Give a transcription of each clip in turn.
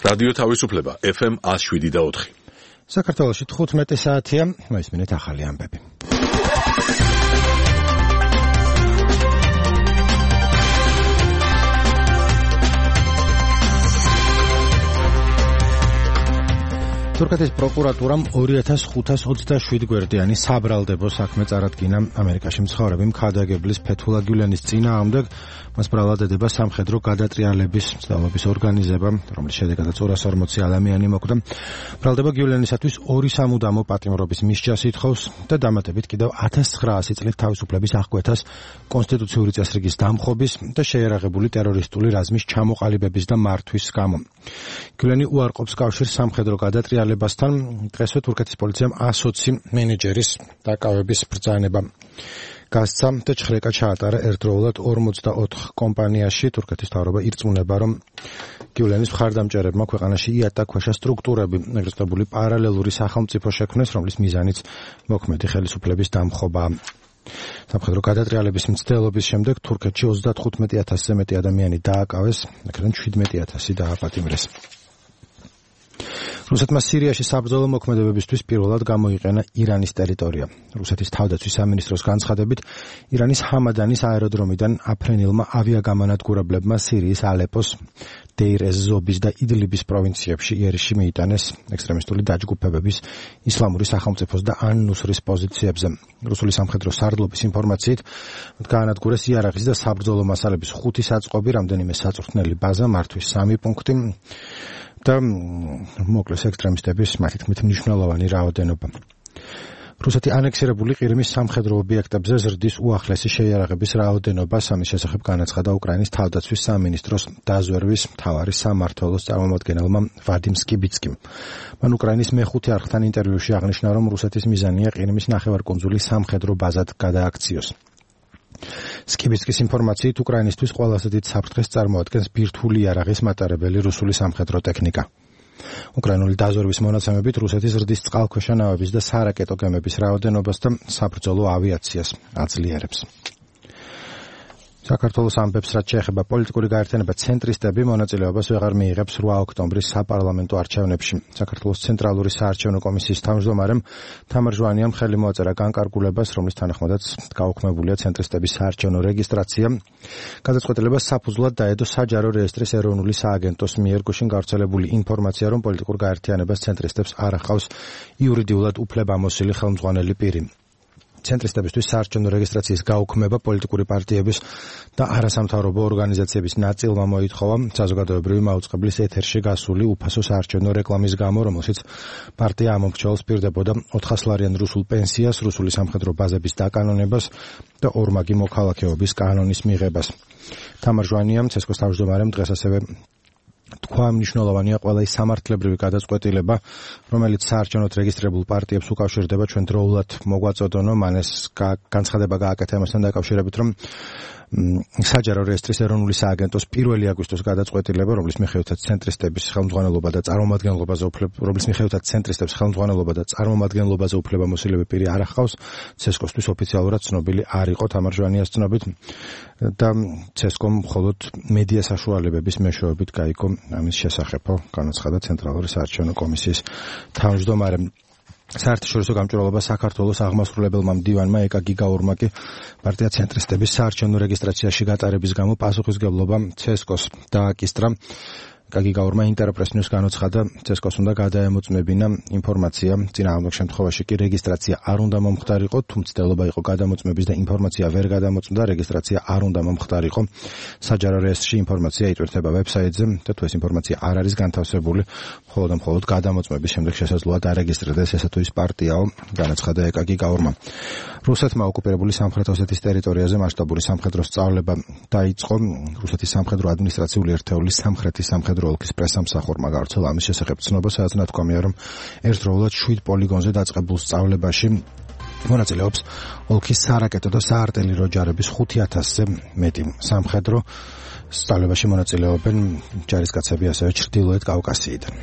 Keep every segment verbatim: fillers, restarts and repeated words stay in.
რადიო თავისუფლება ეფ ემ one oh seven და four. საქართველოში თხუთმეტი საათია, მოისმინეთ ახალი ამბები. თურქეთის პროკურატურამ ორი ათას ხუთას ოცდაშვიდ გვერდიანი საბრალდებო საქმე წარადგინა ამერიკაში მცხოვრები მქადაგებლის ფეთულა გიულენის წინააღმდეგ. მას ბრალად ედება სამხედრო გადატრიალების მცდელობის ორგანიზება, რომლის შედეგადაც ორას ორმოცი ადამიანი მოკვდა. ბრალდება გიულენისათვის ორი სამუდამო პატიმრობის მისჯას ითხოვს და დამატებით კიდევ ათას ცხრაასი წლით თავისუფლების აღკვეთას კონსტიტუციური წესრიგის დამხობის და შეიარაღებული ტერორისტული რაზმის ჩამოყალიბების და მართვის გამო. გიულენი უარყოფს კავშირს სამხედრო გადატრიალებასთან. დღესვე თურქეთის პოლიციამ one oh twenty მენეჯერის დაკავების ბრძანება გასცა და ჩხრეკა ჩაატარა ერთდროულად ორმოცდაოთხ კომპანიაში. თურქეთის მთავრობა ირწმუნება, რომ გიულენის მხარდამჭერებმა ქვეყანაში იატაკქვეშა სტრუქტურები ეგრეთებული პარალელური სახელმწიფო შექმნეს, რომლის მიზანიც მოქმედი ხელისუფლების დამხობა. სამხედრო გადატრიალების მცდელობის შემდეგ თურქეთში ოცდათხუთმეტი ათასზე მეტი ადამიანი დააკავეს, აქედან შვიდმეტი ათასი დააპატიმრეს. რუსეთმა სირიაში საბრძოლო მოქმედებებისთვის პირველად გამოიყენა ირანის ტერიტორია. რუსეთის თავდაცვის სამინისტროს განცხადებით, ირანის ჰამადანის აეროდრომიდან აფრენილმა ავიაგამანადგურებლებმა სირიის ალეპოს, დეირ-ეს-ზობის და იდლიბის პროვინციებში იერიში მიიტანეს ექსტრემისტული დაჯგუფებების ისლამური სახელმწიფოს და ან-ნუსრის პოზიციებზე. რუსული სამხედრო სარდლობის ინფორმაციით, გაანადგურეს იარაღის და საბრძოლო მასალების ხუთი საწყობი, რამდენიმე საწვრთნელი ბაზა, მართვის სამი პუნქტი და მოკლეს ექსტრემისტების მათი თქმით მნიშვნელოვანი რაოდენობა. რუსეთი ანექსირებული ყირიმის სამხედრო ობიექტებზე ზრდის უახლესი შეიარაღების რაოდენობას. ამის შესახებ განაცხადა უკრაინის თავდაცვის სამინისტროს დაზვერვის მთავარი სამმართველოს წარმომადგენელმა ვადიმ სკიბიცკიმ. მან უკრაინის მეხუთე არხთან ინტერვიუში აღნიშნა, რომ რუსეთის მიზანია ყირიმის ნახევარკუნძული სამხედრო ბაზად გადააქციოს. სკიბიცკის ინფორმაციით, უკრაინისთვის ყველაზე დიდ საფრთხეს წარმოადგენს ბირთვული იარაღის მატარებელი რუსული სამხედრო ტექნიკა. უკრაინული დაზვერვის მონაცემებით რუსეთი ზრდის წყალქვეშა ნავების და სარაკეტო გემების რაოდენობას და საბრძოლო ავიაციას აძლიერებს. საქართველოს ამბებს, რაც შეეხება პოლიტიკური გაერთიანება ცენტრისტები მონაწილეობას ვეღარ მიიღებს რვა ოქტომბრის საპარლამენტო არჩევნებში. საქართველოს ცენტრალური საარჩევნო კომისიის თავმჯდომარემ თამარ ჟვანიამ ხელი მოაწერა განკარგულებას, რომლის თანახმადაც გაუქმებულია ცენტრისტების საარჩევნო რეგისტრაცია. გადაწყვეტილებას საფუძვლად დაედო საჯარო რეესტრის ეროვნული სააგენტოს მიერ გუშინ გავრცელებული ინფორმაცია, რომ პოლიტიკურ გაერთიანებას ცენტრისტებს არ ახავს იურიდიულად უფლებამოსილი ხელმძღვანელი პირი. ცენტრისტებისთვის საარჩევნო რეგისტრაციის გაუქმება პოლიტიკური პარტიების და არასამთავრობო ორგანიზაციების ნაწილმა მოითხოვა საზოგადოებრივი მაუწყებლის ეთერში გასული უფასო საარჩევნო რეკლამის გამო, რომელშიც პარტია ამომრჩეველს პირდებოდა ოთხასლარიან რუსულ პენსიას, რუსული სამხედრო ბაზების დაკანონებას და ორმაგი მოქალაქეობის კანონის მიღებას. თამარ ჟვანიამ ცესკოს თავმჯდომარემ დღეს ასევე თქვა, მნიშვნელოვანია ყველა ის სამართლებრივი გადაწყვეტილება, რომელიც საარჩევნოდ რეგისტრირებულ პარტიებს უკავშირდება, ჩვენ დროულად მოგვაწოდონო. მან ეს განცხადება გააკეთა ამასთან დაკავშირებით, რომ საჯარო რეესტრის ეროვნული სააგენტოს პირველი აგვისტოს გადაწყვეტილება, რომლის მიხედვითაც ცენტრისტების ხელმძღვანელობა და წარმომადგენლობაზე რომლის მიხედვითაც ცენტრისტებს ხელმძღვანელობა და წარმომადგენლობაზე უფლებამოსილები პირი არ ახავს, ცესკოსთვის ოფიციალურად ცნობილი არ იყო. თამარ ჟვანიას ცნობით და ცესკომ მხოლოდ მედია საშუალებების მეშვეობით გაიგო ამის შესახებო განაცხადა ცენტრალური საარჩევნო კომისიის თავმჯდომარემ. საერთაშორისო გამჭვირვალობა საქართველოს აღმასრულებელმა მდივანმა ეკა გიგაურმა კი პარტია ცენტრისტების საარჩევნო რეგისტრაციაში გატარების გამო პასუხისმგებლობა ცესკოს დააკისტრა. გაგიგაურმა ინტერპრესნიუს განაცხადა, ცესკოს უნდა გადაემოწმებინა ინფორმაცია, წინააღმდეგ შემთხვევაში კი რეგისტრაცია არ უნდა მომხდარიყო, თუ მცდელობა იყო გადამოწმების და ინფორმაცია ვერ გადამოწმდა, რეგისტრაცია არ უნდა მომხდარიყო. საჯარო რეესტრში ინფორმაცია იტვირთება ვებსაიტზე და თუ ეს ინფორმაცია არ არის განთავსებული, მხოლოდ და მხოლოდ გადამოწმების შემდეგ შესაძლოა დარეგისტრირდეს ესა თუ ის პარტიაო, განაცხადა ეკა გიგაურმა. რუსეთმა ოკუპირებული სამხრეთ ოსეთის ტერიტორიაზე მასშტაბური სამხედრო სწავლება დაიწყო. რუსეთის სამხედრო ადმინისტრაციული ერთეულის სამხრეთის სამხედრო ოლქის პრესამსახურმა გავრცელა ამის შესახებ ცნობა, სადაც ნათქვამია, რომ ერთდროულად შვიდ პოლიგონზე დაწყებულ სწავლებაში მონაწილეობს ოლქის სარაკეტო და საარტილერიო ჯარების ხუთი ათასზე მეტი. სამხედრო სწავლებაში მონაწილეობენ ჯარისკაცები ასევე ჩრდილოეთ კავკასიიდან.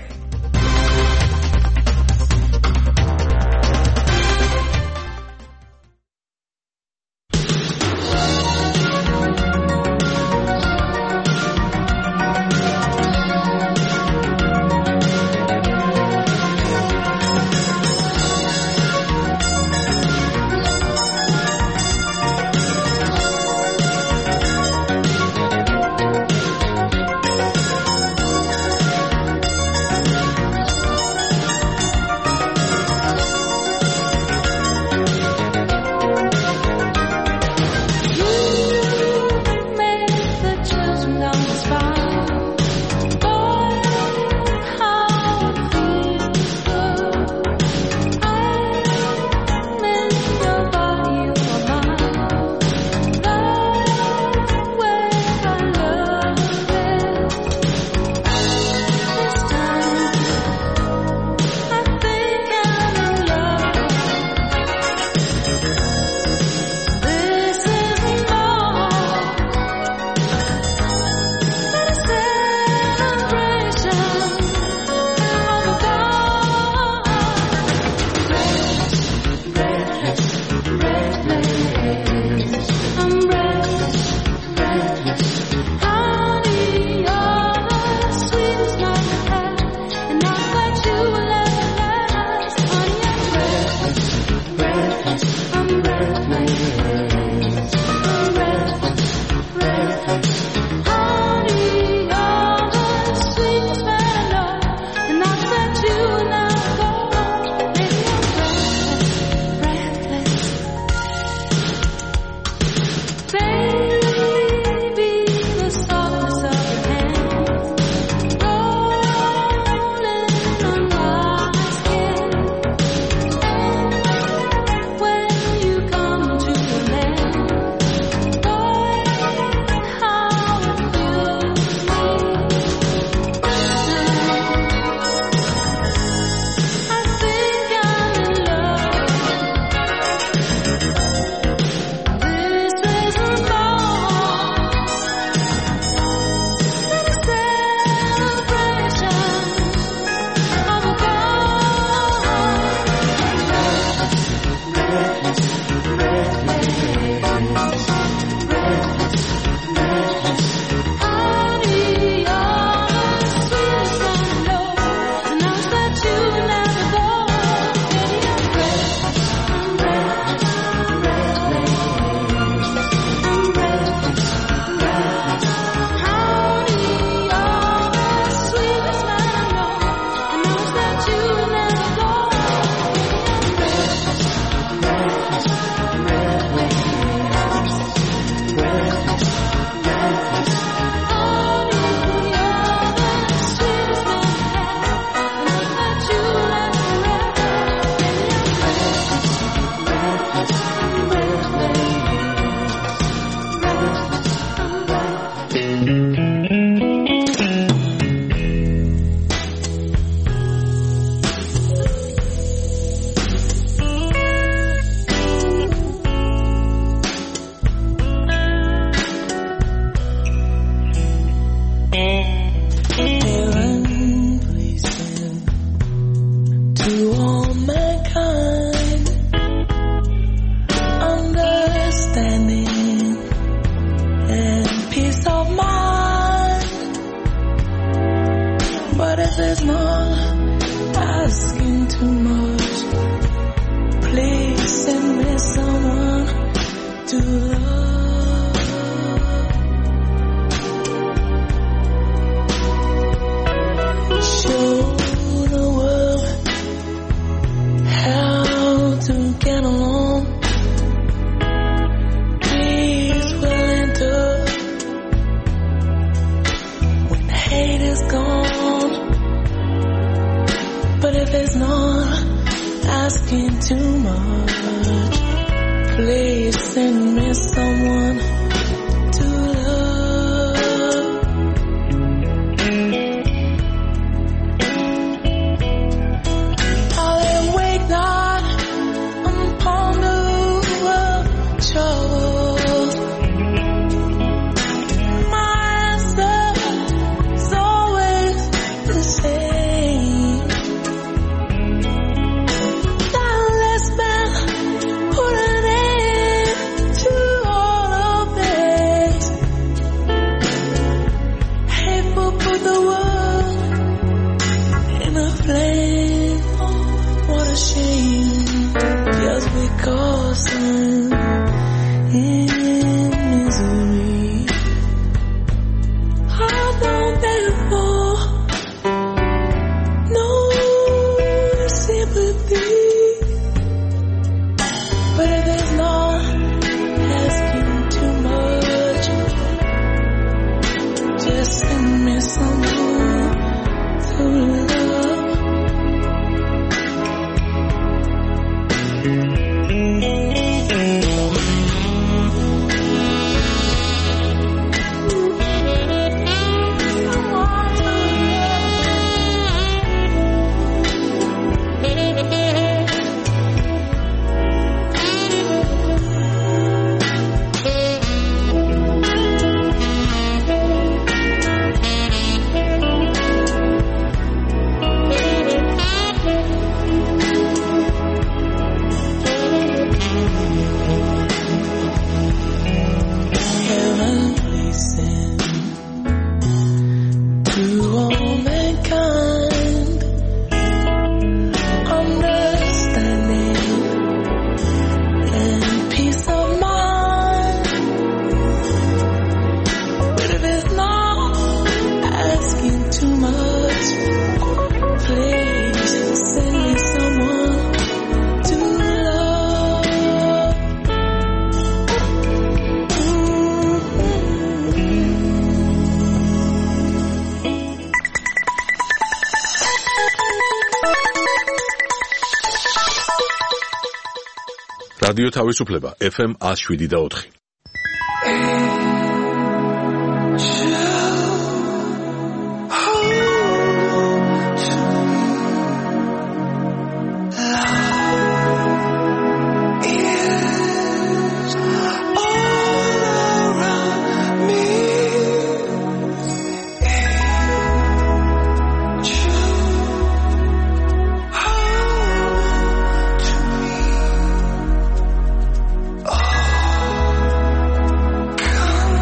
Put an end to all of რადიო თავისუფლება ეფ ემ one oh seven და four. Come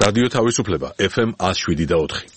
რადიო თავისუფლება ეფ ემ one oh seven point four.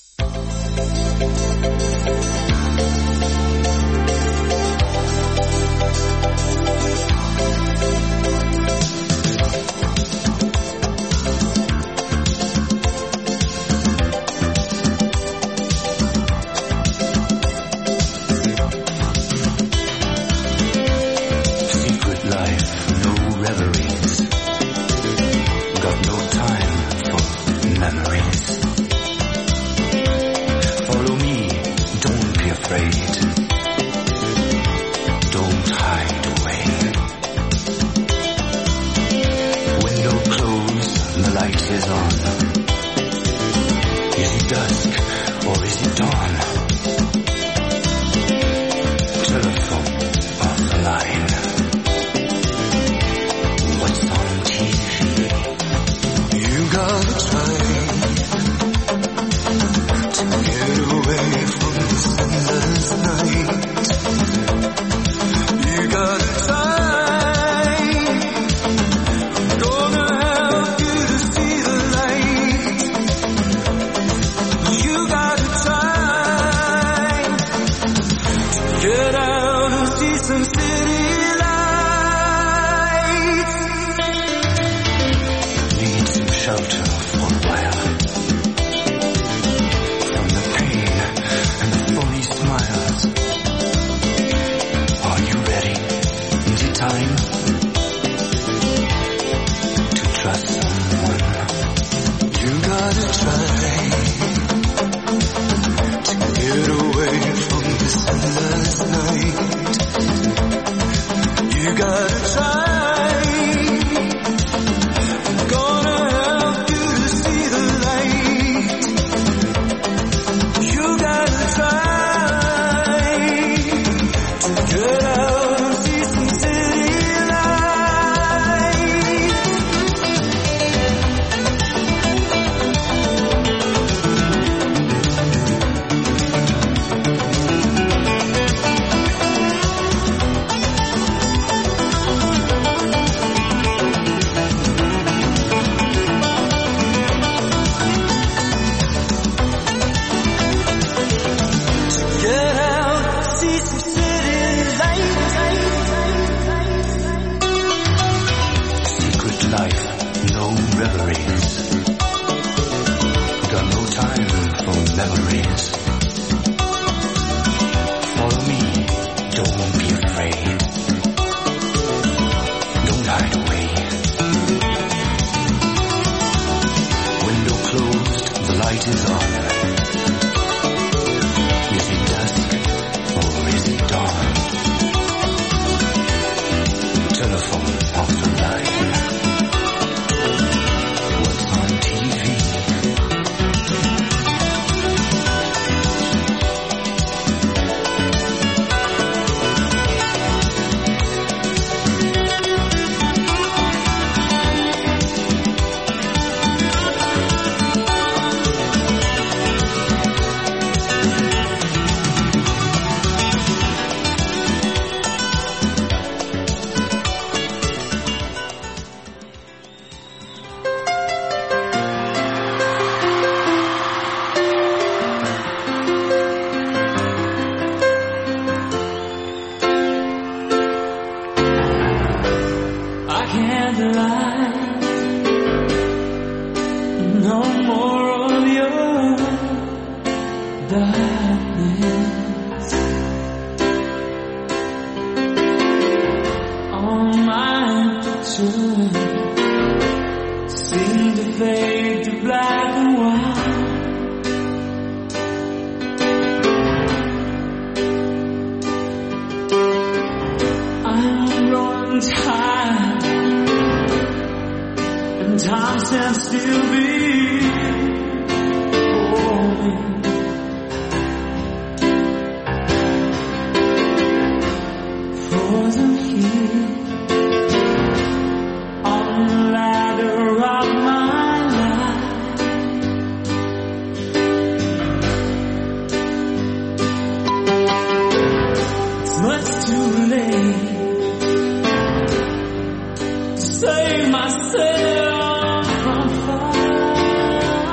Save myself from fire.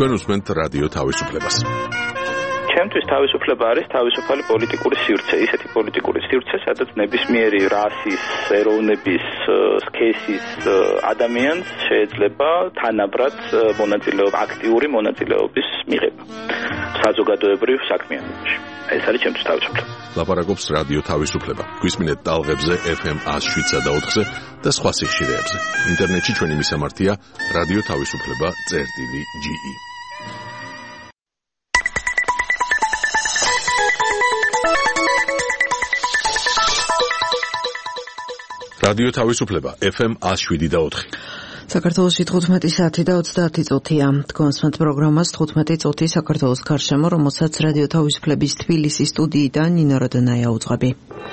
თქვენ უსმენთ რადიო თავისუფლებას. ჩემთვის თავისუფლება არის თავისუფალი პოლიტიკური სივრცე, ისეთი პოლიტიკური სივრცე, სადაც ნებისმიერი რასის, ეროვნების, სქესის ადამიანს შეიძლება თანაბრად მონაწილეობა, აქტიური მონაწილეობის მიღება საზოგადოებრივ საქმიანობაში. ეს არის ჩემთვის თავისუფლება. ლაპარაკობს რადიო თავისუფლება. გვისმინეთ ტალღებზე ეფ ემ one oh seven და ოთხზე და სხვა სიხშირეებზე. ინტერნეტში ჩვენი მისამართია რადიო თავისუფლება წერტილი ჯი ი. რადიო თავისუფლება ეფ ემ one oh seven და ოთხი. საქართველოში თხუთმეტი საათი და ოცდაათი წუთია. თქვენსმენთ პროგრამას თხუთმეტი წუთი საქართველოს გარშემო, რომელსაც რადიო თავისუფლების თბილისის სტუდიიდან ნინო როდონაია უძღვები.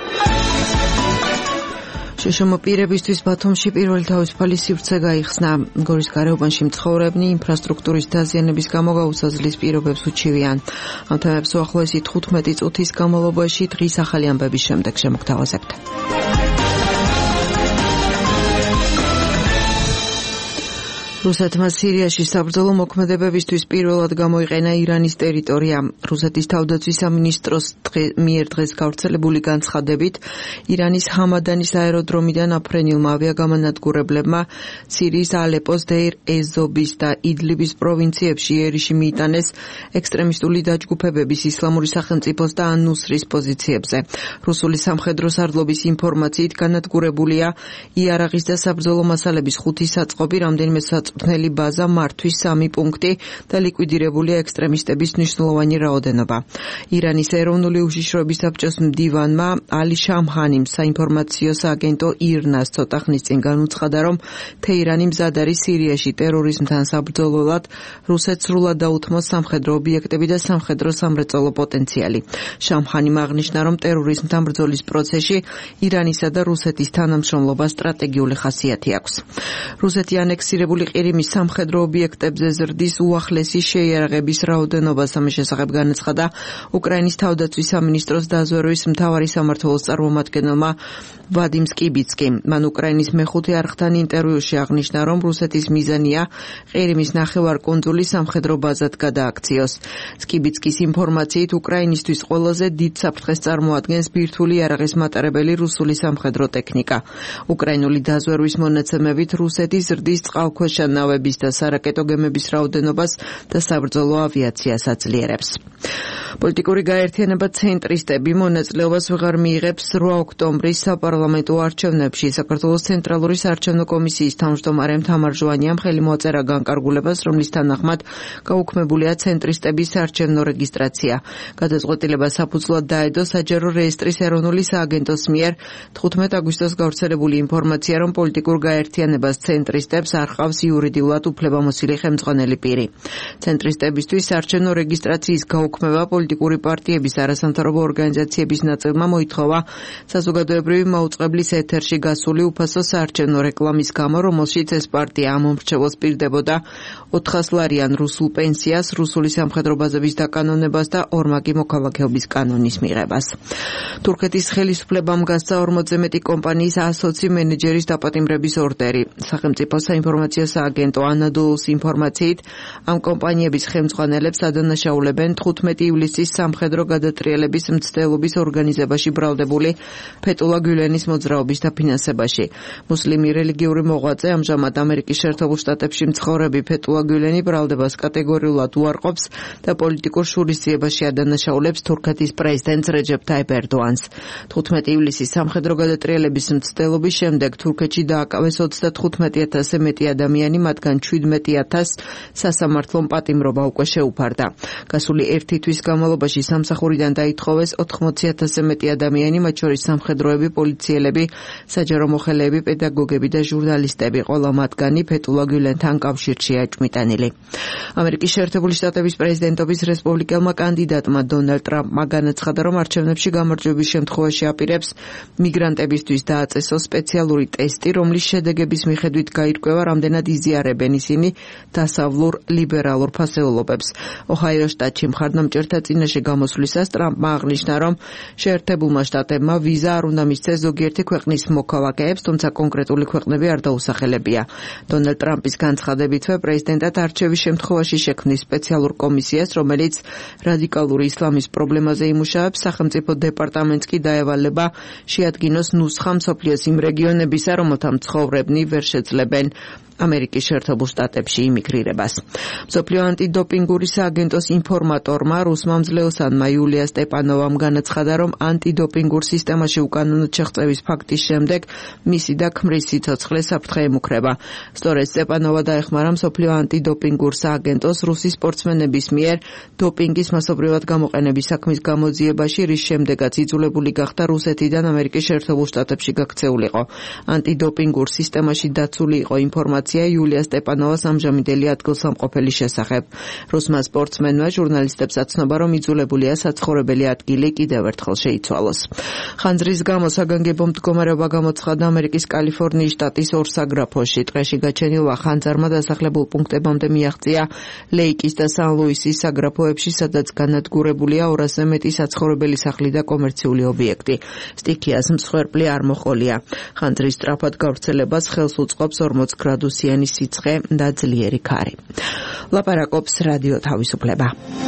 შეშმო პირებისთვის ბათუმში პირველი თავისუფალი სივრცე გაიხსნა. გორის გარეუბანში მცხოვრებნი ინფრასტრუქტურის დაზიანების გამო გაუსაზლის პირობებს უჩივიან. ამ თემებს უახლოესი თხუთმეტი წუთის განმავლობაში დღის ახალი ამბების შემდეგ შემოგთავაზებთ. რუსეთმა სირიაში საბრძოლო მოქმედებებისთვის პირველად გამოიყენა ირანის ტერიტორია. რუსეთის თავდაცვის სამინისტროს მიერ დღეს გავრცელებული განცხადებით, ირანის ჰამადანის აეროდრომიდან აფრენილმა ავიაგამანადგურებლებმა სირიის ალეპოს, დეირ ეს-ზორის და იდლიბის პროვინციებში იერიში მიიტანეს ექსტრემისტული დაჯგუფებების ისლამური სახელმწიფოს და ან-ნუსრის პოზიციებზე. რუსული სამხედრო სარდლობის ინფორმაციით განადგურებულია იარაღის და საბრძოლო მასალების ხუთი საწყობი, რამდენიმე წვნელი ბაზა, მართვის სამი პუნქტი და ლიკვიდირებულია ექსტრემისტების მნიშვნელოვანი რაოდენობა. ირანის ეროვნული უშიშროების საბჭოს მდივანმა ალი შამხანიმ საინფორმაციო სააგენტო ირნას ცოტა ხნის წინ განუცხადა, რომ თეირანი მზად არის სირიაში ტერორიზმთან საბრძოლველად, რუსეთს სრულად დაუთმოს სამხედრო ობიექტები და სამხედრო სამრეწველო პოტენციალი. შამხანიმ აღნიშნა, რომ ტერორიზმთან ბრძოლის პროცესში ირანისა და რუსეთის თანამშრომლობა სტრატეგიული ხასიათი აქვს. რუსეთი ანექსირებული ყირიმის სამხედრო ობიექტებზე ზრდის უახლესი შეიარაღების რაოდენობას. ამის შესახებ განაცხადა უკრაინის თავდაცვის სამინისტროს დაზვერვის მთავარი სამმართველოს წარმომადგენელმა ვადიმ სკიბიცკი. მან უკრაინის მეხუთე არხთან ინტერვიუში აღნიშნა, რომ რუსეთის მიზანია ყირიმის ნახევარკუნძული სამხედრო ბაზად გადააქციოს. სკიბიცკის ინფორმაციით, უკრაინისთვის ყველაზე დიდ საფრთხეს წარმოადგენს ბირთვული იარაღის მატარებელი რუსული სამხედრო ტექნიკა. უკრაინული დაზვერვის მონაცემებით, რუსეთი ზრდის წყალქვეშა ნავების და სარაკეტო გემების რაოდენობას და საბრძოლო ავიაციას აძლიერებს. პოლიტიკური გაერთიანება ცენტრისტები მონაწილეობას ვეღარ მიიღებს რვა ოქტომბრის საპარლამენტო არჩევნებში. საქართველოს ცენტრალური საარჩევნო კომისიის თავმჯდომარემ თამარ ჟვანიამ ხელი მოაწერა განკარგულებას, რომლის თანახმად გაუქმებულია ცენტრისტების საარჩევნო რეგისტრაცია. გადაწყვეტილება საფუძვლად დაედო საჯარო რეესტრის ეროვნული სააგენტოს მიერ თხუთმეტ აგვისტოს გავრცელებული ინფორმაცია, რომ პოლიტიკურ გაერთიანებას ცენტრისტებს არ ყავს იურიდიულად უფლებამოსილი ხელმძღვანელი პირი. ცენტრისტებისთვის საარჩევნო რეგისტრაციის გაუქმება პოლიტიკური პარტიების არასამთავრობო ორგანიზაციების ნაწილმა მოითხოვა საზოგადოებრივი მაუწყებლის ეთერში გასული უფასო საარჩევნო რეკლამის გამო, რომელშიც ეს პარტია ამომრჩევლს პირდებოდა ოთხას ლარიან რუსულ პენსიას, რუსული სამხედრო ბაზების დაკანონებას და ორმაგი მოქალაქეობის კანონის მიღებას. თურქეთის ხელისუფლებამ გასცა ორმოცზე მეტი კომპანიის ასოცი მენეჯერის დაპატიმრების ორდერი. სახელმწიფო საინფორმაციო სააგენტო ანადოლუს ინფორმაციით, ამ კომპანიების ხელმძღვანელებს ადანაშაულებენ თხუთმეტი ივლისის სამხედრო გადატრიალების მცდელობის ორგანიზებაში ბრალდებული ფეტულა გულენის მოძრაობის დაფინანსებაში. მუსლიმი რელიგიური მოღვაწე, ამჟამად ამერიკის შეერთებულ შტატებში მცხოვრები ფეტულა გულენი ბრალდებას კატეგორიულად უარყოფს და პოლიტიკურ შურისძიებაში ადანაშაულებს თურქეთის პრეზიდენტს რეჯეფ ტაიპ ერდოანს. თხუთმეტი ივლისის სამხედრო გადატრიალების მცდელობის შემდეგ თურქეთში დააკავეს ოცდათხუთმეტი ათასზე მეტი ადამიანი, მათგან შვიდმეტი ათასს სასამართლომ პატიმრობა უკვე შეუფარდა. გასული ერთი თვის განმავლობაში სამსახურიდან დაითხოვეს ოთხმოცი ათასზე მეტი ადამიანი, მათ შორის სამხედროები, პოლიციელები, საჯარო მოხელეები, პედაგოგები და ჟურნალისტები. ყველა მათგანი ფეტულა გულენთან კავშირშია ჭმიტანილი. ამერიკის შეერთებული შტატების პრეზიდენტობის რესპუბლიკელმა კანდიდატმა დონალდ ტრამპმა განაცხადა, რომ არჩევნებში გამარჯვების შემთხვევაში აპირებს მიგრანტებისთვის დააწესოს სპეციალური ტესტი, რომლის შედეგების მიხედვით გაირკვევა, რამდენად იზია იზიარებენ ისინი დასავლურ ლიბერალურ ფასეულობებს. ოჰაიოს შტატში მხარდამჭერთა წინაშე გამოსვლისას ტრამპმა აღნიშნა, რომ შეერთებულმა შტატებმა ვიზა არ უნდა მისცეს ზოგიერთი ქვეყნის მოქალაქეებს, თუმცა კონკრეტული ქვეყნები არ დაუსახელებია. დონალდ ტრამპის განცხადებითვე პრეზიდენტად არჩევის შემთხვევაში შექმნის სპეციალურ კომისიას, რომელიც რადიკალური ისლამის პრობლემაზე იმუშავებს, სახელმწიფო დეპარტამენტს კი დაევალება შეადგინოს ნუსხა მსოფლიოს იმ რეგიონებისა, რომელთა მცხოვრებნი ვერ შეძლებენ ამერიკის შეერთებულ შტატებში იმიგრირებას. მსოფლიო ანტიდოპინგური სააგენტოს ინფორმატორმა რუსმა მძლეოსანმა იულია სტეპანოვამ განაცხადა, რომ ანტიდოპინგურ სისტემაში უკანონოდ შეღწევის ფაქტის შემდეგ მისი და ქმრის სიცოცხლე საფრთხე ემუქრება. სწორედ სტეპანოვა დაეხმარა მსოფლიო ანტიდოპინგურ სააგენტოს რუსი სპორტსმენების მიერ დოპინგის მასობრივად გამოყენების საქმის გამოძიებაში, რის შემდეგაც იძულებული გახდა რუსეთიდან ამერიკის შეერთებულ შტატებში გაქცეულიყო. ანტიდოპინგურ სისტემაში დაცული იყო ინფორმაცია იულია სტეპანოვას ამჟამინდელი ადგილსამყოფელი შესახებ. რუსმა სპორტსმენმა ჟურნალისტებს აცნობა, რომ იძულებულია საცხოვრებელი ადგილი კიდევ ერთხელ შეიცვალოს. ხანძრის გამო საგანგებო მდგომარეობა გამოცხადდა ამერიკის კალიფორნიის შტატის ორ საგრაფოში. ტყეში გაჩენილმა ხანძარმა დასახლებულ პუნქტებამდე მიაღწია ლეიკის და სან-ლუისის საგრაფოებში, სადაც განადგურებულია ორასზე მეტი საცხოვრებელი სახლი და კომერციული ობიექტი. სტიქიას მსხვერპლი არ მოჰყოლია. ხანძრის სწრაფად გავრცელებას ხელს უწყობს ორმოც გრადუსი სიცხე და ძლიერი ქარი. ლაპარაკობს რადიო თავისუფლება.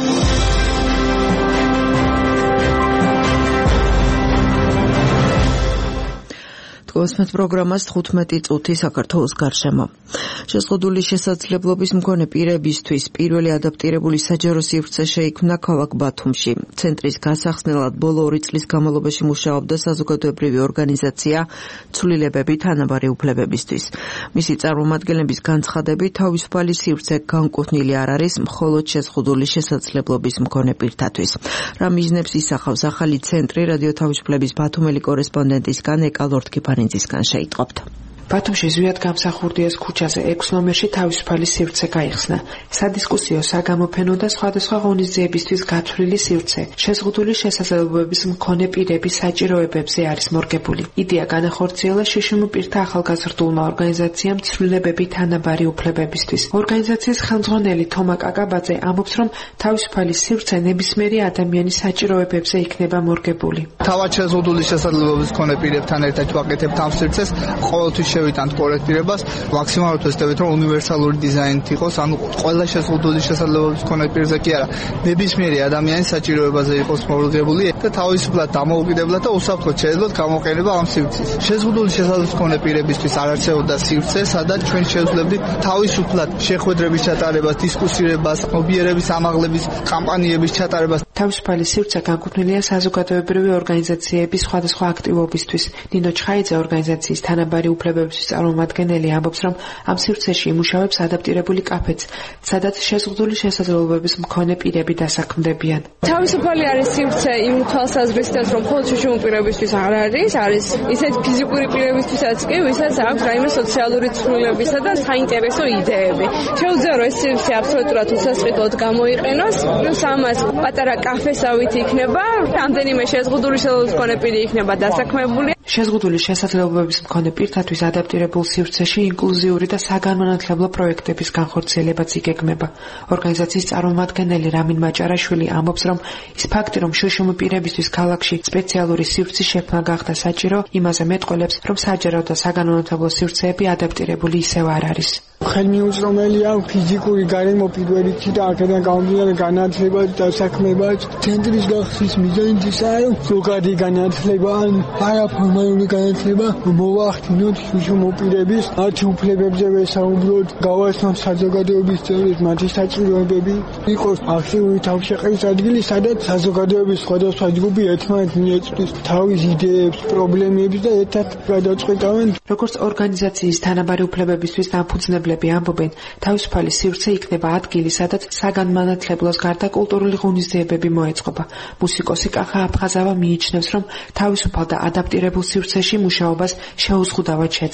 ოსმეთ პროგრამას თხუთმეტი წუთი საქართველოს გარშემო. შეზღუდული შესაძლებლობის მქონე პირებისთვის პირველი ადაპტირებული საჯარო სივრცე შეიქმნა ქალაქ ბათუმში. ცენტრის გასახსნელად ბოლო ორი წლის განმავლობაში მუშაობდა საზოგადოებრივი ორგანიზაცია ცვლილებები თანაბარი უფლებებისთვის. მისი წარმომადგენლების განცხადებით, თავისუფალი სივრცე განკუთვნილი არ არის მხოლოდ შეზღუდული შესაძლებლობის მქონე პირთათვის. რა მიზნებს ისახავს ახალი ცენტრი, რადიო თავისუფლების ბათუმელი კორესპონდენტისგან ეკა ლორთქიფანი ძისგან შეიტყობთ. ბათუმში ზვიად გამსახურდიას ქუჩაზე ექვს ნომერში თავისუფალი სივრცე გაიხსნა. სადისკუსიო, საგამოფენო და სხვადასხვა ღონისძიებისთვის გათვლილი სივრცე შეზღუდული შესაძლებლობების მქონე პირების საჭიროებებზე არის მორგებული. იდეა განახორციელა შიშიმ პირთა ახალგაზრდულმა ორგანიზაციამ ცვლილებები თანაბარი უფლებებისთვის. ორგანიზაციის ხელმძღვანელი თომა კაკაბაძე ამბობს, რომ თავისუფალი სივრცე ნებისმიერი ადამიანის საჭიროებებზე იქნება მორგებული. თავად შეზღუდული შესაძლებლობის მქონე პირებთან ერთად ვაკეთებთ ამ სივრცეს, ყოველთვის შევიტანთ კორექტირებას, მაქსიმალურად ვეცდებით, რომ უნივერსალური დიზაინით იყოს, ანუ ყველა შეზღუდული შესაძლებლობის მქონე პირზე კი არა, ნებისმიერი ადამიანის საჭიროებაზე იყოს მორგებული და თავისუფლად დამოუკიდებლად და უსაფრთხოდ შეეძლოთ გამოყენება ამ სივრცის. შეზღუდული შესაძლებლობის მქონე პირებისთვის არ არსებობდა სივრცე, სადაც ჩვენ შევძლებდით თავისუფლად შეხვედრების ჩატარებას, დისკუსირებას, მობიერების ამაღლების კამპანიების ჩატარებას. თავისუფალი სივრცე განკუთვნილია საზოგადოებრივი ორგანიზაციების სხვადასხვა აქტივობისთვის. ნინო ჩხაიძე ორგანიზაციის თანაბარი უფლებებისთვის წარმომადგენელი ამბობს, რომ ამ სივრცეში იმუშავებს ადაპტირებული კაფეც, სადაც შეზღუდული შესაძლებლობების მქონე პირები დასაქმდებიან. თავისუფალი არის სივრცე იმ თვალსაზრისით, რომ მხოლოდ შიშიმ პირებისთვის არ არის, არის ისეთ ფიზიკური პირებისთვისაც კი, ვისაც აქვს რაიმე სოციალური ცვლილებისა და საინტერესო იდეები. შეუძლია რომ ეს სივრცე აბსოლუტურად უსასყიდლოდ გამოიყენოს, პლუს ამას პატარა კაფესავით იქნება, რამდენიმე შეზღუდული შესაძლებლობის მქონე პირი იქნება დასაქმებული. შეზღუდული შესაძლებლობების მქონე პირთათვის ადაპტირებულ სივრცეში ინკლუზიური და საგანმანათლებლო პროექტების განხორციელებაც იგეგმება. ორგანიზაციის წარმომადგენელი რამინ მაჭარაშვილი ამბობს, რომ ის ფაქტი, რომ შიშიმ პირებისთვის ქალაქში სპეციალური სივრცის შექმნა გახდა საჭირო, იმაზე მეტყველებს, რომ საჯარო და საგანმანათლებლო სივრცეები ადაპტირებული ისევ არ არის. ხელმიუწვდომელია ფიზიკური გარემო პირველ რიგში და აქედან გამომდინარე განათლება და დასაქმება. ცენტრის გახსნის მიზანიც ისაა, რომ ზოგადი განათლება ან არაფორმალური განათლება მოვახდინოთ შიშიმ პირების მათი უფლებებზე ვესაუბროთ, გავაცნოთ საზოგადოების წევრებს მათი საჭიროებები, იყოს აქტიური თავშეყრის ადგილი, სადაც საზოგადოების სხვადასხვა ჯგუფი ერთმანეთს მიეწვდის თავის იდეებს, პრობლემებს და ერთად გადაწყვეტავენ. როგორც ორგანიზაციის თანაბარი უფლებებისთვის დამფუძნებლები ამბობენ, თავისუფალი სივრცე იქნება ადგილი, სადაც საგანმანათლებლოს გარდა კულტურული ღონისძიებები მოეწყობა. მუსიკოსი კახა აფხაზავა მიიჩნევს, რომ თავისუფალ და ადაპტირებულ სივრცეში მუშაობას შეუზღუდავად შეძლებს.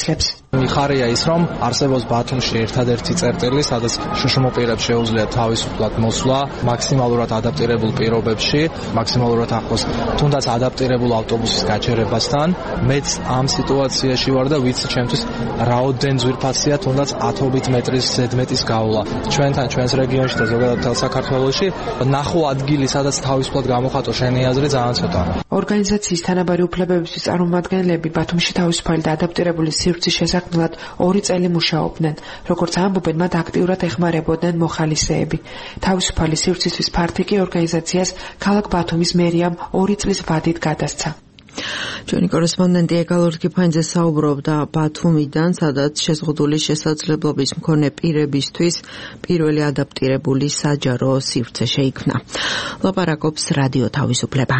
მიხარია ის, რომ არსებობს ბათუმში ერთადერთი წერტილი, სადაც შუშმო პირებს შეუძლია თავისუფლად მოსვლა, მაქსიმალურად ადაპტირებულ პირობებში, მაქსიმალურად ახლოს თუნდაც ადაპტირებულ ავტობუსის გაჩერებასთან. მეც ამ სიტუაციაში ვარ და ვიცი ჩემთვის რაოდენ ძვირფასია თუნდაც ათობით მეტრის ზედმეტის გავლა. ჩვენთან ჩვენს რეგიონში და ზოგადად მთელ საქართველოში ნახო ადგილი, სადაც თავისუფლად გამოხატო შენი აზრი ძალიან ცოტაა. ორგანიზაციის თანაბარი უფლებებისთვის წარმომადგენლები ბათუმში თავისუფალი და ადაპტირებული სივრცის შესაქმნელად ორი წელი მუშაობდნენ. როგორც ამბობენ, მათ აქტიურად ეხმარებოდნენ მოხალისეები. თავისუფალი სივრცისთვის ფართიკი ორგანიზაციას ქალაქ ბათუმის მერიამ ორი წლის ვადით გადასცა. ჩვენი კორესპონდენტი ეგალურ კიფანიძე საუბრობდა ბათუმიდან, სადაც შეზღუდული შესაძლებლობის მქონე პირებისთვის პირველი ადაპტირებული საჯარო სივრცე შეიქმნა. ლაპარაკობს რადიო თავისუფლება.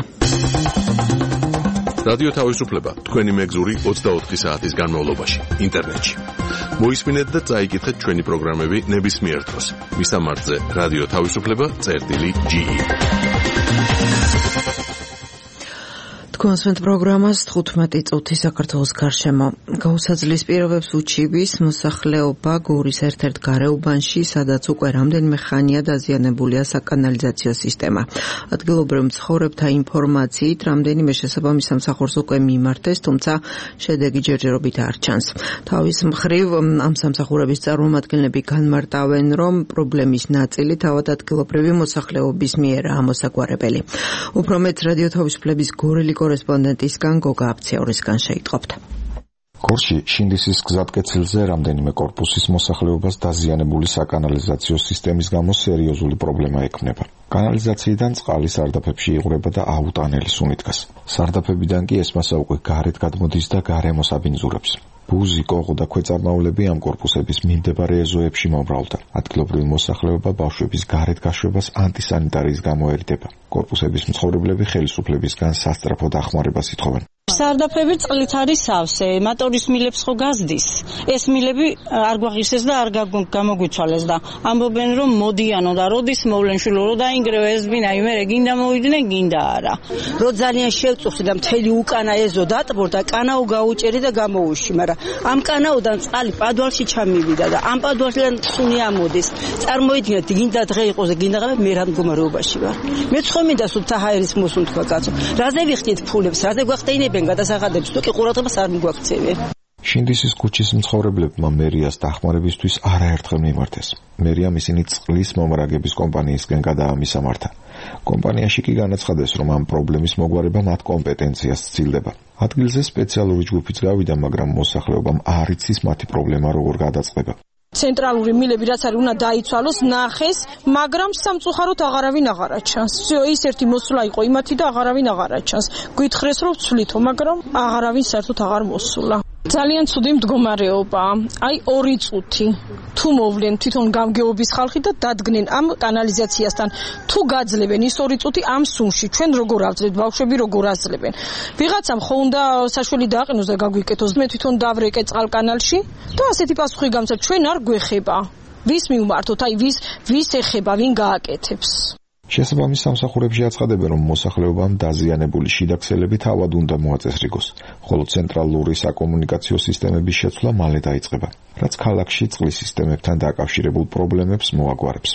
რადიო თავისუფლება თქვენი მეგზური ოცდაოთხი საათის განმავლობაში ინტერნეტში. მოისმინეთ და წაიკითხეთ ჩვენი პროგრამები ნებისმიერ დროს. მისამართზე რადიო თავისუფლება წერტილი ჯი ი. კონსვენტ პროგრამას თხუთმეტი წუთი საქართველოს გარშემო. გაუსაძლის პირობებს უჩიბის მოსახლეობა გორის ერთ-ერთ გარეუბანში, სადაც უკვე რამდენიმე ხანია დაზიანებულია საკანალიზაციო სისტემა. ადგილობრივ მცხოვრებთა ინფორმაციით, რამდენიმე შესაბამის სამსახურს უკვე მიმართეს, თუმცა შედეგი ჯერჯერობით არ ჩანს. თავის მხრივ ამ სამსახურების წარმომადგენლები განმარტავენ, რომ პრობლემის ნაწილი თავად ადგილობრივი მოსახლეობის მიერაა მოსაგვარებელი. უფრო მეტ რადიო თავისუფლების გორელი კორესპონდენტისგან გოგა აფციაურისგან შეიტყობთ. გორში შინდისის გზატკეცილზე რამდენიმე კორპუსის მოსახლეობას დაზიანებული საკანალიზაციო სისტემის გამო სერიოზული პრობლემა ექმნება. კანალიზაციიდან წყალი სარდაფებში იღვრება და აუტანელი სუნი დგას. სარდაფებიდან კი ეს მასა უკვე გარეთ გადმოდის და გარემოს აბინძურებს. ბუზი, კოღო და ქვეწარმავლები ამ კორპუსების მიმდებარე ეზოებში მომრავლდა. ადგილობრივი მოსახლეობა ბავშვების გარეთ გაშვებას ანტისანიტარიის გამო ერიდება. კორპუსების მცხოვრებლები ხელისუფლებისგან სასწრაფო დახმარებას ითხოვენ. სარდაფები წყლით არის სავსე, მოტორის მილებს ხო გაზდის. ეს მილები არ გვაღირსეს და არ გამოგვიცვალეს და ამბობენ რომ მოდიანო და როდის მოვლენ შულო რო დაინგრევა ეს ბინა იმერე გინდა მოვიდნენ, გინდა არა. რო ძალიან შევწუხდი და მთელი უკანა ეზო დატბორდა, კანაო გაუჭერი და გამოუში, მაგრამ ამ კანაოდან წყალი პადვალში ჩამივიდა და ამ პადვალიდან სუნი ამოდის. წარმოიდგინეთ, გინდა დღე იყოს და გინდა ღამე მე რა მდგომარეობაში ვარ. მე ხო მინდა სულთა ჰაერის მოსულ თქვა კაცო. რაზე ვიხდით ფულებს, რაზე გვახტეინებენ გადასახადებს, თუ კი ყურადღებას არ მიგვაქცევენ. შინდისის ქუჩის მცხოვრებლებმა მერიას დახმარებისთვის არაერთხელ მიმართეს. მერიამ ისინი წყლის მომრაგების კომპანიისგან გადაამისამართა. კომპანიაში კი განაცხადეს, რომ ამ პრობლემის მოგვარება მათ კომპეტენციას სცილდება. ადგილზე სპეციალური ჯგუფიც გავიდა, მაგრამ მოსახლეობამ არ იცის მათი პრობლემა როგორ გადაწყდება. ცენტრალური მილები რაც არის უნდა დაიცვალოს, ნახეს, მაგრამ სამწუხაროდ აღარავინ აღარა ჩანს. всё, ის ერთი მოსვლა იყო იმათი და აღარავინ აღარა ჩანს. გითხრეს რომ ვცვლითო, მაგრამ აღარავინ საერთოდ აღარ მოსულა. ძალიან ცუდი მდგომარეობა. აი ორი წუთი. თუ მოვლენ თვითონ გამგეობის ხალხი და დადგნენ ამ კანალიზაციასთან, თუ გაძლებენ ის ორი წუთი ამ სუნში, ჩვენ როგორ ავძლებთ, ბავშვები როგორ აძლებენ. ვიღაცამ ხო უნდა საშველი დააყენოს და გაგვიკეთოს. მე თვითონ დავრეკე წყალკანალში და ასეთი პასუხი გამცა, ჩვენ არ გვეხება. ვის მივმართოთ, აი ვის ვის ეხება, ვინ გააკეთებს. შესაბამის სამსახურებში აცხადებენ, რომ მოსახლეობამ დაზიანებული შიდაქსელები თავად უნდა მოაწესრიგოს, ხოლო ცენტრალური საკომუნიკაციო სისტემების შეცვლა მალე დაიწყება, რაც ქალაქში წყლის სისტემებთან დაკავშირებულ პრობლემებს მოაგვარებს.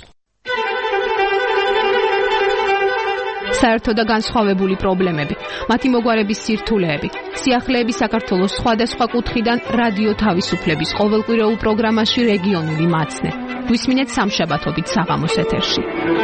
საერთო და განსხვავებული პრობლემები, მათი მოგვარების სირთულეები, სიახლეები საქართველოს სხვადასხვა კუთხიდან რადიო თავისუფლების ყოველკვირეულ პროგრამაში რეგიონული მაცნე. გვისმინეთ სამშაბათობით საღამოს ეთერში.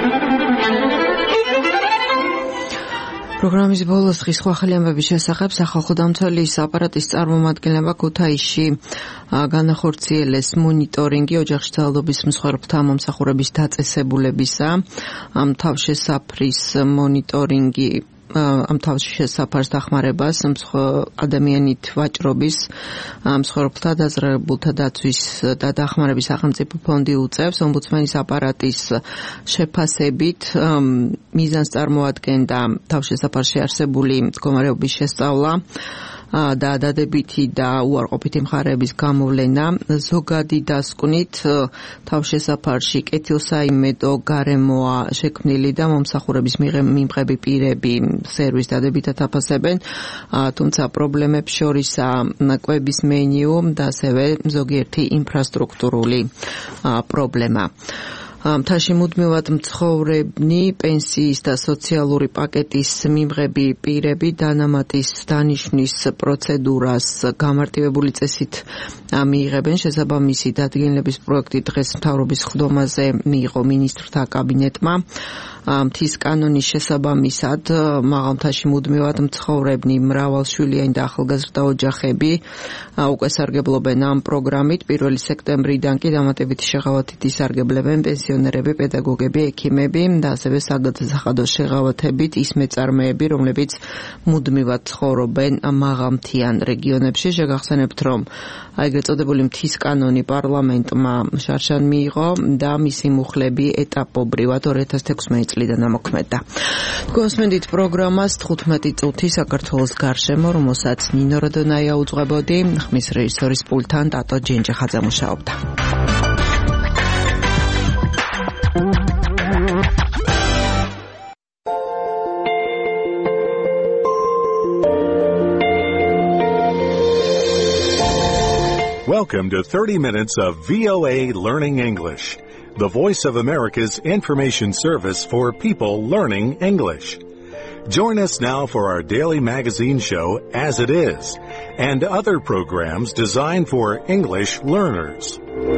პროგრამის ბოლოს დღის სხვა ახალი ამბების შესახებ სახალხო დამცველის აპარატის წარმომადგენლება ქუთაისში განახორციელეს მონიტორინგი ოჯახში ძალადობის მსხვერპლთა მომსახურების დაწესებულებისა. ამ თავშესაფრის მონიტორინგი ამ თავშესაფარს დახმარებას ადამიანით ვაჭრობის მსხვერპლთა დაზრებულთა დაცვის და დახმარების სახელმწიფო ფონდი უწევს. ომბუდსმენის აპარატის შეფასებით მიზანს წარმოადგენდა თავშესაფარში არსებული მდგომარეობის შესწავლა, და დადებითი და უარყოფითი მხარეების გამოვლენა ზოგადი დასკვნით თავშესაფარში კეთილსაიმედო გარემოა შექმნილი და მომსახურების მიმღები პირები სერვის დადებითად აფასებენ, თუმცა პრობლემებს შორისაა კვების მენიუ და ასევე ზოგიერთი ინფრასტრუქტურული პრობლემა. მთაში მუდმივად მცხოვრებნი, პენსიის და სოციალური პაკეტის მიმღები პირები დანამატის დანიშვნის პროცედურას გამარტივებული წესით მიიღებენ. შესაბამისი დადგენილების პროექტი დღეს მთავრობის ხდომაზე მიიღო მინისტრთა კაბინეტმა. მთის კანონის შესაბამისად მაღალმთაში მუდმივად მცხოვრებნი, მრავალშვილიანი და ახალგაზრდა ოჯახები უკვე სარგებლობენ ამ პროგრამით. პირველი სექტემბრიდან კი დამატებითი შეღავათით ისარგებლებენ პენსიონერები, პედაგოგები, ექიმები და ასევე საგადასახადო შეღავათებით ის მეწარმეები, რომლებიც მუდმივად ცხოვრობენ მაღალმთიან რეგიონებში. შეგახსენებთ, რომ ეგრეთ წოდებული მთის კანონი პარლამენტმა შარშან მიიღო და მისი მუხლები ეტაპობრივად ორი ათას თექვსმეტი წლიდან ამოქმედდა. გვესმენდით პროგრამას თხუთმეტი წუთი საქართველოს გარშემო, რომელსაც ნინო როდონაია უძღვებოდი, ხმის რეჟისორის პულტთან ტატო ჯენჯახაძე მუშაობდა. Welcome to thirty minutes of V O A Learning English, the Voice of America's information service for people learning English. Join us now for our daily magazine show, As It Is, and other programs designed for English learners.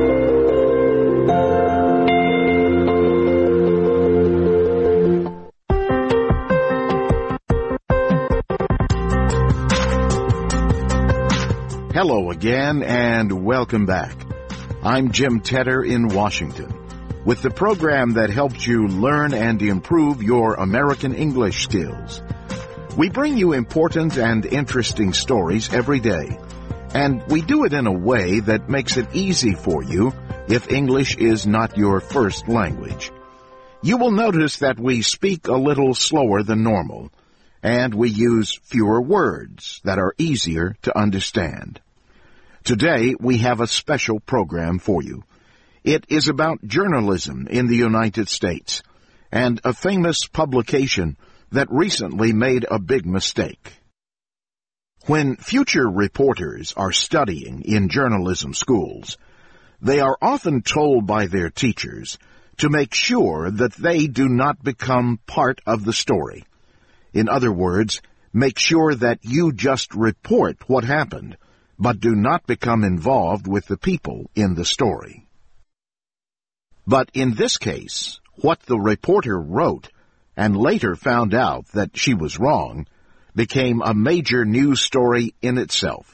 Hello again and welcome back. I'm Jim Tedder in Washington with the program that helps you learn and improve your American English skills. We bring you important and interesting stories every day, and we do it in a way that makes it easy for you if English is not your first language. You will notice that we speak a little slower than normal, and we use fewer words that are easier to understand. Today, we have a special program for you. It is about journalism in the United States and a famous publication that recently made a big mistake. When future reporters are studying in journalism schools, they are often told by their teachers to make sure that they do not become part of the story. In other words, make sure that you just report what happened, but do not become involved with the people in the story. But in this case, what the reporter wrote and later found out that she was wrong became a major news story in itself.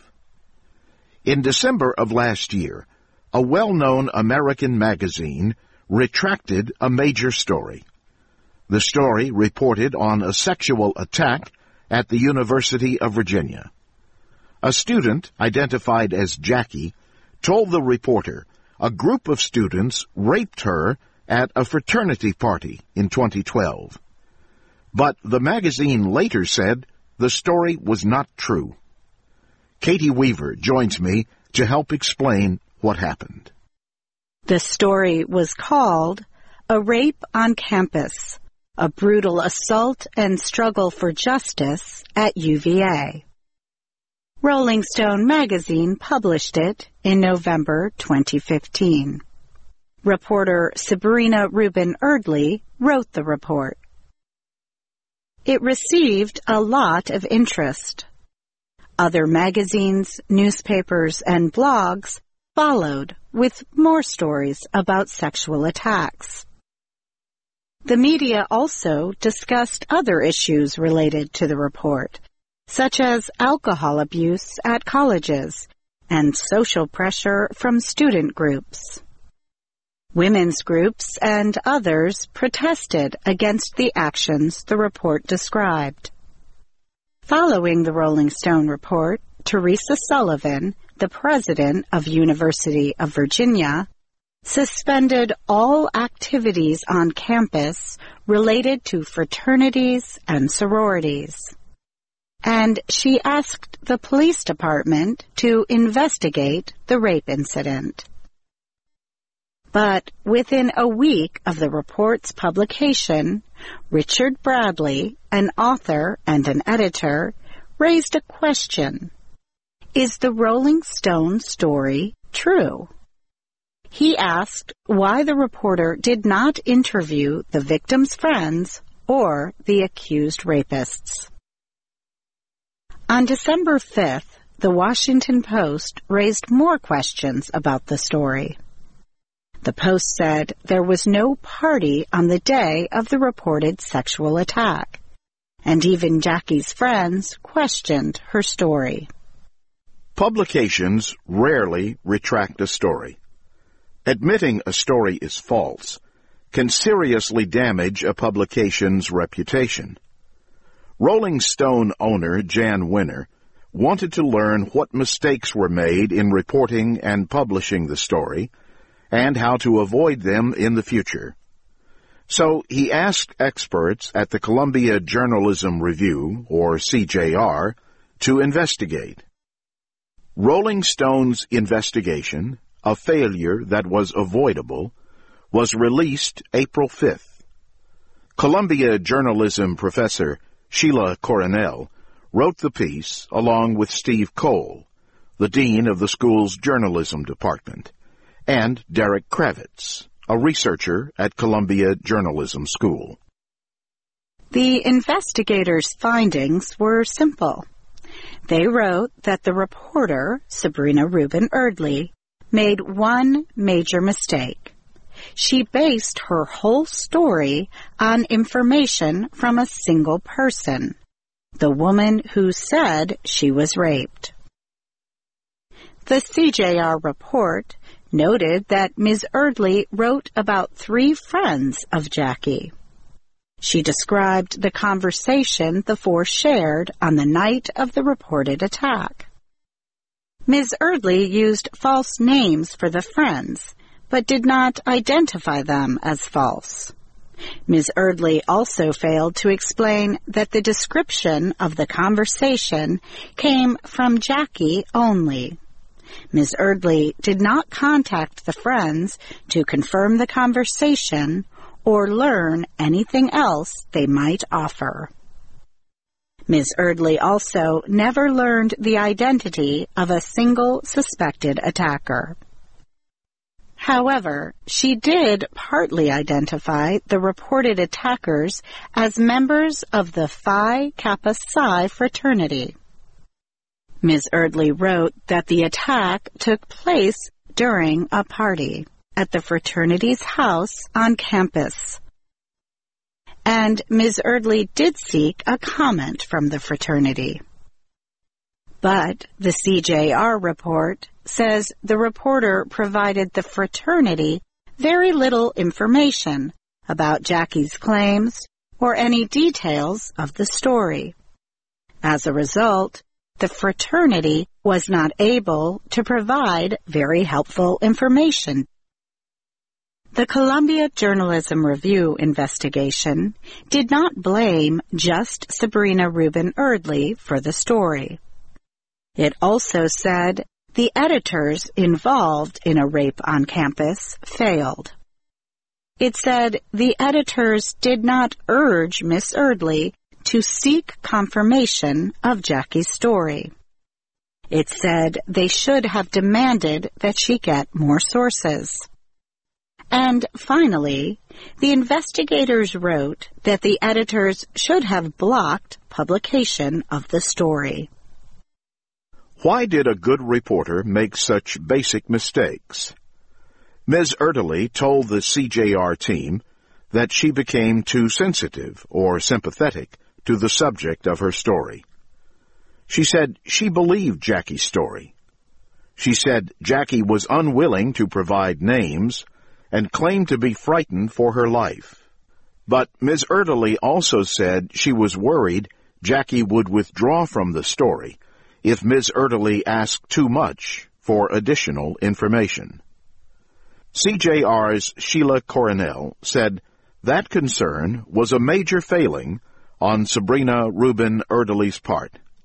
In December of last year, a well-known American magazine retracted a major story. The story reported on a sexual attack at the University of Virginia. A student, identified as Jackie, told the reporter a group of students raped her at a fraternity party in twenty twelve. But the magazine later said the story was not true. Katie Weaver joins me to help explain what happened. The story was called A Rape on Campus, a Brutal Assault and Struggle for Justice at U V A. Rolling Stone magazine published it in November twenty fifteen. Reporter Sabrina Rubin Erdley wrote the report. It received a lot of interest. Other magazines, newspapers, and blogs followed with more stories about sexual attacks. The media also discussed other issues related to the report, such as alcohol abuse at colleges and social pressure from student groups. Women's groups and others protested against the actions the report described. Following the Rolling Stone report, Teresa Sullivan, the president of University of Virginia, suspended all activities on campus related to fraternities and sororities. and she asked the police department to investigate the rape incident. But within a week of the report's publication, Richard Bradley, an author and an editor, raised a question. Is the Rolling Stone story true? He asked why the reporter did not interview the victim's friends or the accused rapists. On December fifth, the Washington Post raised more questions about the story. The Post said there was no party on the day of the reported sexual attack, and even Jackie's friends questioned her story. Publications rarely retract a story. Admitting a story is false can seriously damage a publication's reputation. Rolling Stone owner Jan Winner wanted to learn what mistakes were made in reporting and publishing the story and how to avoid them in the future. So he asked experts at the Columbia Journalism Review, or C J R, to investigate. Rolling Stone's investigation, a failure that was avoidable, was released April fifth. Columbia journalism professor Sheila Coronel wrote the piece along with Steve Cole, the dean of the school's journalism department, and Derek Kravitz, a researcher at Columbia Journalism School. The investigators' findings were simple. They wrote that the reporter, Sabrina Rubin Erdely, made one major mistake. She based her whole story on information from a single person, the woman who said she was raped. The C J R report noted that Miz Erdely wrote about three friends of Jackie. She described the conversation the four shared on the night of the reported attack. Miz Erdely used false names for the friends, but did not identify them as false. Miz Erdely also failed to explain that the description of the conversation came from Jackie only. Miz Erdely did not contact the friends to confirm the conversation or learn anything else they might offer. Miz Erdely also never learned the identity of a single suspected attacker. However, she did partly identify the reported attackers as members of the Phi Kappa Psi fraternity. Miz Erdely wrote that the attack took place during a party at the fraternity's house on campus. And Miz Erdely did seek a comment from the fraternity. But the C J R report says the reporter provided the fraternity very little information about Jackie's claims or any details of the story. As a result, the fraternity was not able to provide very helpful information. The Columbia Journalism Review investigation did not blame just Sabrina Rubin Erdely for the story. It also said the editors involved in a rape on campus failed. It said the editors did not urge Miss Erdely to seek confirmation of Jackie's story. It said they should have demanded that she get more sources. And finally, the investigators wrote that the editors should have blocked publication of the story. Why did a good reporter make such basic mistakes? Miz Erdely told the C J R team that she became too sensitive or sympathetic to the subject of her story. She said she believed Jackie's story. She said Jackie was unwilling to provide names and claimed to be frightened for her life. But Miz Erdely also said she was worried Jackie would withdraw from the story if Miz Erdely asked too much for additional information. C J R's Sheila Coronel said that concern was a major failing on Sabrina Rubin Erdely's part.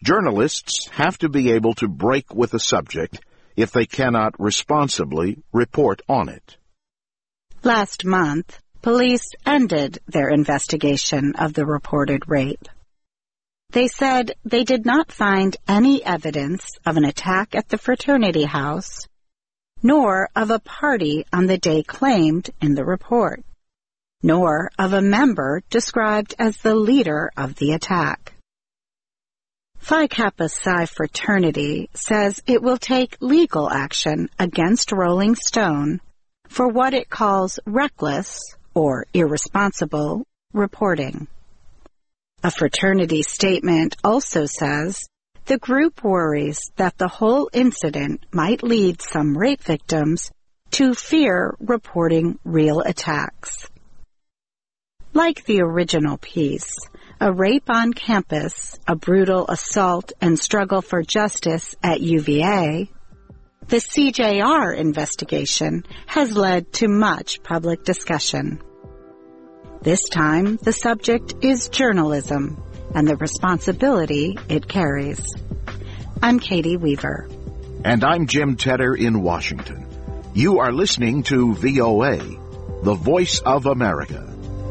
Journalists have to be able to break with a subject if they cannot responsibly report on it. Last month, police ended their investigation of the reported rape. They said they did not find any evidence of an attack at the fraternity house, nor of a party on the day claimed in the report, nor of a member described as the leader of the attack. Phi Kappa Psi Fraternity says it will take legal action against Rolling Stone for what it calls reckless or irresponsible reporting. A fraternity statement also says the group worries that the whole incident might lead some rape victims to fear reporting real attacks. Like the original piece, A Rape on Campus, A Brutal Assault and Struggle for Justice at U V A, the C J R investigation has led to much public discussion. This time, the subject is journalism and the responsibility it carries. I'm Katie Weaver. And I'm Jim Tedder in Washington. You are listening to V O A, the Voice of America.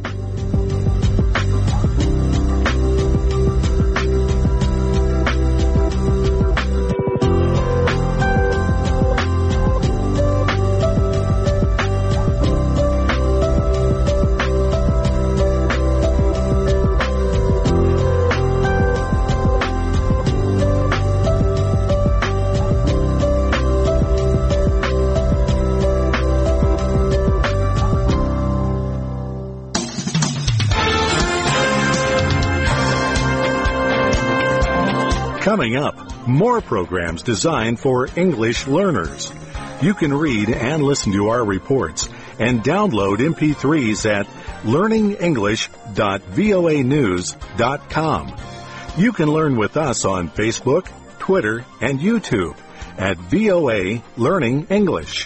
Coming up, more programs designed for English learners. You can read and listen to our reports and download M P threes at learning english dot voa news dot com. You can learn with us on Facebook, Twitter, and YouTube at V O A Learning English.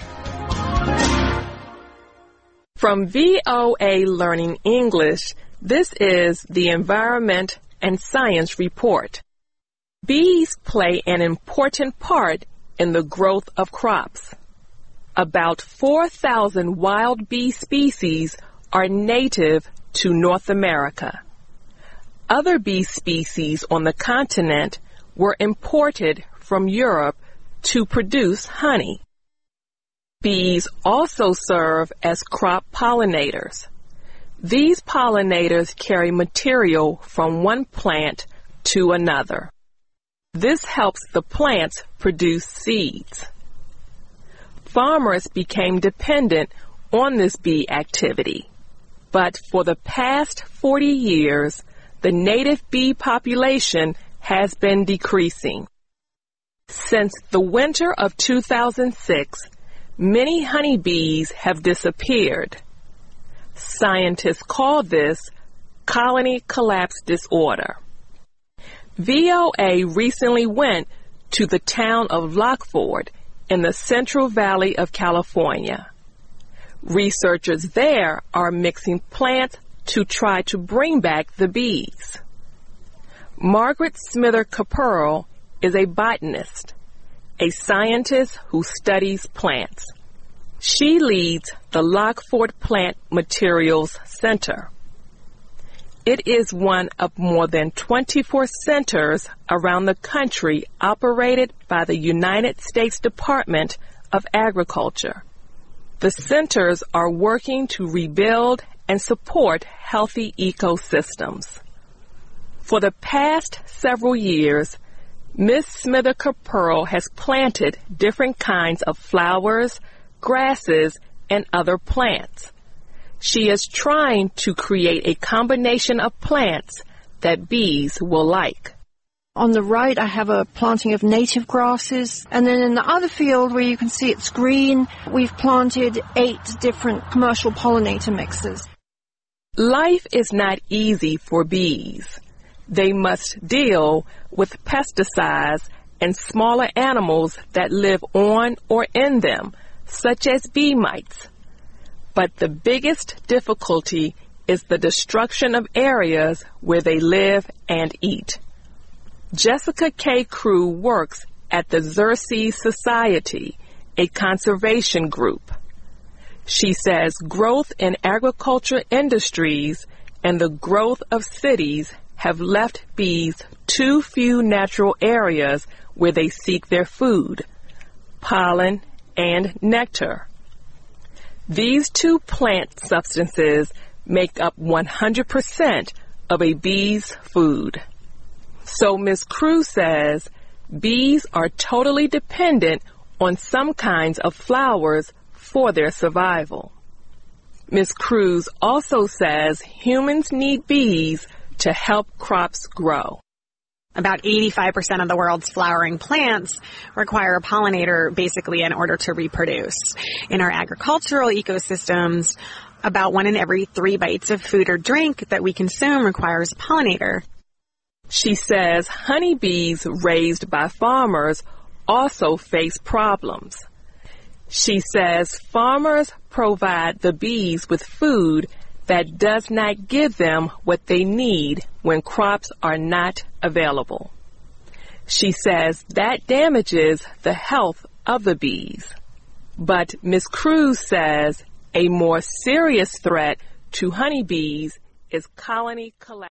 From V O A Learning English, this is the Environment and Science Report. Bees play an important part in the growth of crops. About four thousand wild bee species are native to North America. Other bee species on the continent were imported from Europe to produce honey. Bees also serve as crop pollinators. These pollinators carry material from one plant to another. This helps the plants produce seeds. Farmers became dependent on this bee activity, but for the past forty years, the native bee population has been decreasing. Since the winter of two thousand six, many honeybees have disappeared. Scientists call this colony collapse disorder. V O A recently went to the town of Lockford in the Central Valley of California. Researchers there are mixing plants to try to bring back the bees. Margaret Smither Caperl is a botanist, a scientist who studies plants. She leads the Lockford Plant Materials Center. It is one of more than twenty-four centers around the country operated by the United States Department of Agriculture. The centers are working to rebuild and support healthy ecosystems. For the past several years, Miz Smither Caperl has planted different kinds of flowers, grasses, and other plants. She is trying to create a combination of plants that bees will like. On the right, I have a planting of native grasses. And then in the other field where you can see it's green, we've planted eight different commercial pollinator mixes. Life is not easy for bees. They must deal with pesticides and smaller animals that live on or in them, such as bee mites. But the biggest difficulty is the destruction of areas where they live and eat. Jessica K. Crew works at the Xerces Society, a conservation group. She says growth in agriculture industries and the growth of cities have left bees too few natural areas where they seek their food, pollen, and nectar. These two plant substances make up one hundred percent of a bee's food. So Miz Cruz says bees are totally dependent on some kinds of flowers for their survival. Miz Cruz also says humans need bees to help crops grow. About eighty-five percent of the world's flowering plants require a pollinator basically in order to reproduce. In our agricultural ecosystems, about one in every three bites of food or drink that we consume requires a pollinator. She says honeybees raised by farmers also face problems. She says farmers provide the bees with food that does not give them what they need when crops are not available. She says that damages the health of the bees. But Miz Cruz says a more serious threat to honeybees is colony collapse.